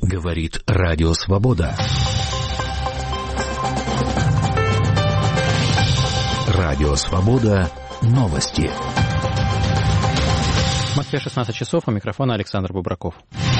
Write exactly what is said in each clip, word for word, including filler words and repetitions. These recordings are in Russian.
Говорит Радио Свобода. Радио Свобода. Новости. В Москве шестнадцать часов, у микрофона Александр Бубраков.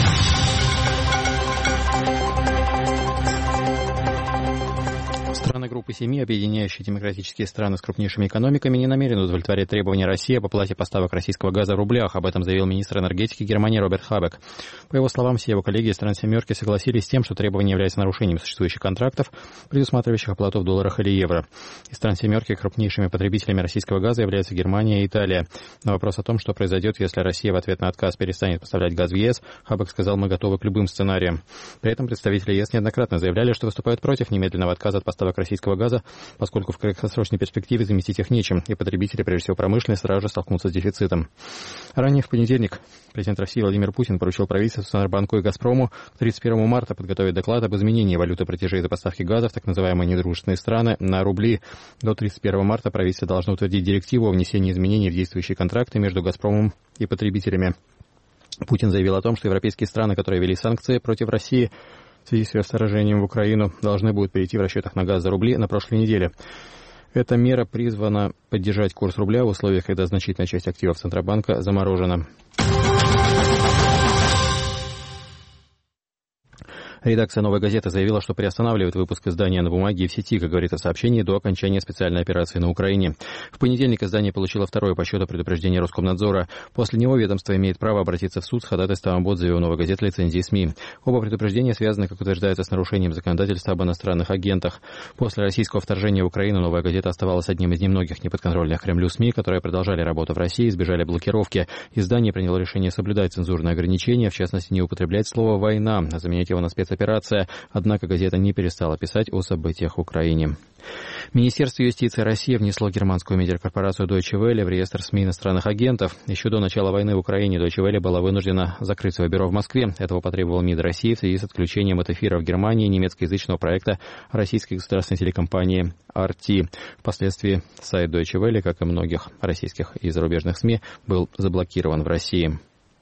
Страны группы семи, объединяющие демократические страны с крупнейшими экономиками, не намерены удовлетворять требования России об оплате поставок российского газа в рублях. Об этом заявил министр энергетики Германии Роберт Хабек. По его словам, все его коллеги из стран «семерки» согласились с тем, что требование является нарушением существующих контрактов, предусматривающих оплату в долларах или евро. Из стран «семерки» крупнейшими потребителями российского газа являются Германия и Италия. На вопрос о том, что произойдет, если Россия в ответ на отказ перестанет поставлять газ в ЕС, Хабек сказал: «Мы готовы к любым сценариям». При этом представители ЕС неоднократно заявляли, что выступают против немедленного отказа от поставок российского газа, поскольку в краткосрочной перспективе заместить их нечем, и потребители, прежде всего промышленные, сразу же столкнутся с дефицитом. Ранее в понедельник президент России Владимир Путин поручил правительству, Центробанку и «Газпрому» к тридцать первому марта подготовить доклад об изменении валюты платежей за поставки газа в так называемые недружественные страны на рубли. До тридцать первого марта правительство должно утвердить директиву о внесении изменений в действующие контракты между «Газпромом» и потребителями. Путин заявил о том, что европейские страны, которые ввели санкции против России в связи с ее вторжением в Украину, должны будут перейти в расчетах на газ за рубли на прошлой неделе. Эта мера призвана поддержать курс рубля в условиях, когда значительная часть активов Центробанка заморожена. Редакция «Новой газеты» заявила, что приостанавливает выпуск издания на бумаге и в сети, как говорится в сообщении, до окончания специальной операции на Украине. В понедельник издание получило второе по счету предупреждение Роскомнадзора. После него ведомство имеет право обратиться в суд с ходатайством об отзыве у «Новой газеты» лицензии СМИ. Оба предупреждения связаны, как утверждается, с нарушением законодательства об иностранных агентах. После российского вторжения в Украину «Новая газета» оставалась одним из немногих неподконтрольных Кремлю СМИ, которые продолжали работу в России и избежали блокировки. Издание приняло решение соблюдать цензурные ограничения, в частности, не употреблять слово «война», а заменять его на «спецоперация». Однако газета не перестала писать о событиях в Украине. Министерство юстиции России внесло германскую медиакорпорацию Deutsche Welle в реестр СМИ иностранных агентов. Еще до начала войны в Украине Deutsche Welle была вынуждена закрыть свое бюро в Москве. Этого потребовал МИД России в связи с отключением от эфира в Германии немецкоязычного проекта российской государственной телекомпании ар ти. Впоследствии сайт Deutsche Welle, как и многих российских и зарубежных СМИ, был заблокирован в России.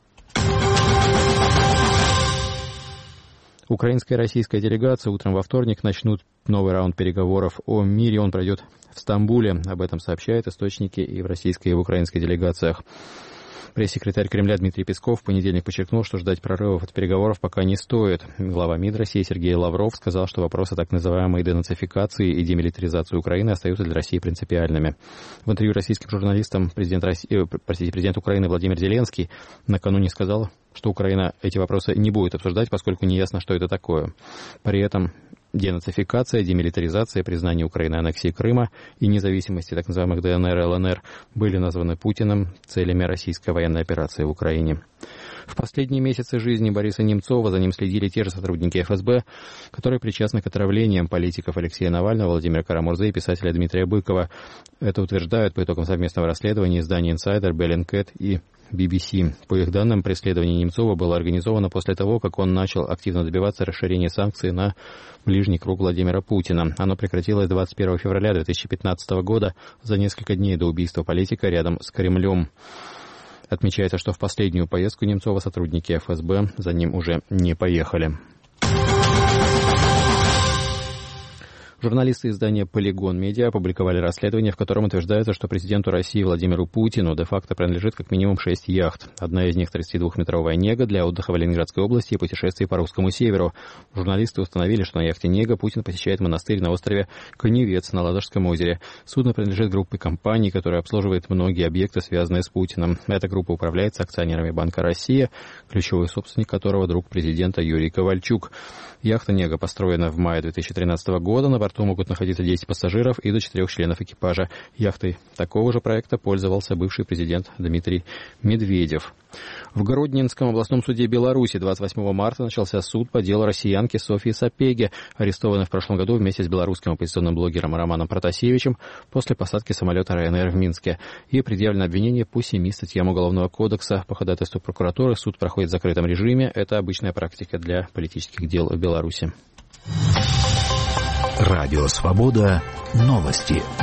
Украинская и российская делегация утром во вторник начнут новый раунд переговоров о мире. Он пройдет в Стамбуле. Об этом сообщают источники и в российской, и в украинской делегациях. Пресс-секретарь Кремля Дмитрий Песков в понедельник подчеркнул, что ждать прорывов от переговоров пока не стоит. Глава МИД России Сергей Лавров сказал, что вопросы так называемой денацификации и демилитаризации Украины остаются для России принципиальными. В интервью российским журналистам президент, России, простите, президент Украины Владимир Зеленский накануне сказал, что Украина эти вопросы не будет обсуждать, поскольку неясно, что это такое. При этом денацификация, демилитаризация, признание Украины аннексии Крыма и независимости так называемых дэ эн эр и эл эн эр были названы Путиным целями российской военной операции в Украине. В последние месяцы жизни Бориса Немцова за ним следили те же сотрудники эф эс бэ, которые причастны к отравлениям политиков Алексея Навального, Владимира Карамурзы и писателя Дмитрия Быкова. Это утверждают по итогам совместного расследования издания «Инсайдер», Bellingcat и би би си. По их данным, преследование Немцова было организовано после того, как он начал активно добиваться расширения санкций на ближний круг Владимира Путина. Оно прекратилось двадцать первого февраля две тысячи пятнадцатого года, за несколько дней до убийства политика рядом с Кремлем. Отмечается, что в последнюю поездку Немцова сотрудники эф эс бэ за ним уже не поехали. Журналисты издания «Полигон Медиа» опубликовали расследование, в котором утверждается, что президенту России Владимиру Путину де-факто принадлежит как минимум шесть яхт. Одна из них тридцатидвухметровая «Нега» для отдыха в Ленинградской области и путешествий по русскому северу. Журналисты установили, что на яхте «Нега» Путин посещает монастырь на острове Коневец на Ладожском озере. Судно принадлежит группе компаний, которая обслуживает многие объекты, связанные с Путиным. Эта группа управляется акционерами Банка России, ключевой собственник которого друг президента Юрий Ковальчук. Яхта «Нега» построена в мае две тысячи тринадцатого года. На борту могут находиться десять пассажиров и до четырех членов экипажа. Яхтой такого же проекта пользовался бывший президент Дмитрий Медведев. В Гродненском областном суде Беларуси двадцать восьмого марта начался суд по делу россиянки Софьи Сапеги, арестованной в прошлом году вместе с белорусским оппозиционным блогером Романом Протасевичем после посадки самолета РайАнэйр в Минске. Ей предъявлено обвинение по семи статьям Уголовного кодекса. По ходатайству прокуратуры суд проходит в закрытом режиме. Это обычная практика для политических дел в Беларуси. Радио Свобода. Новости.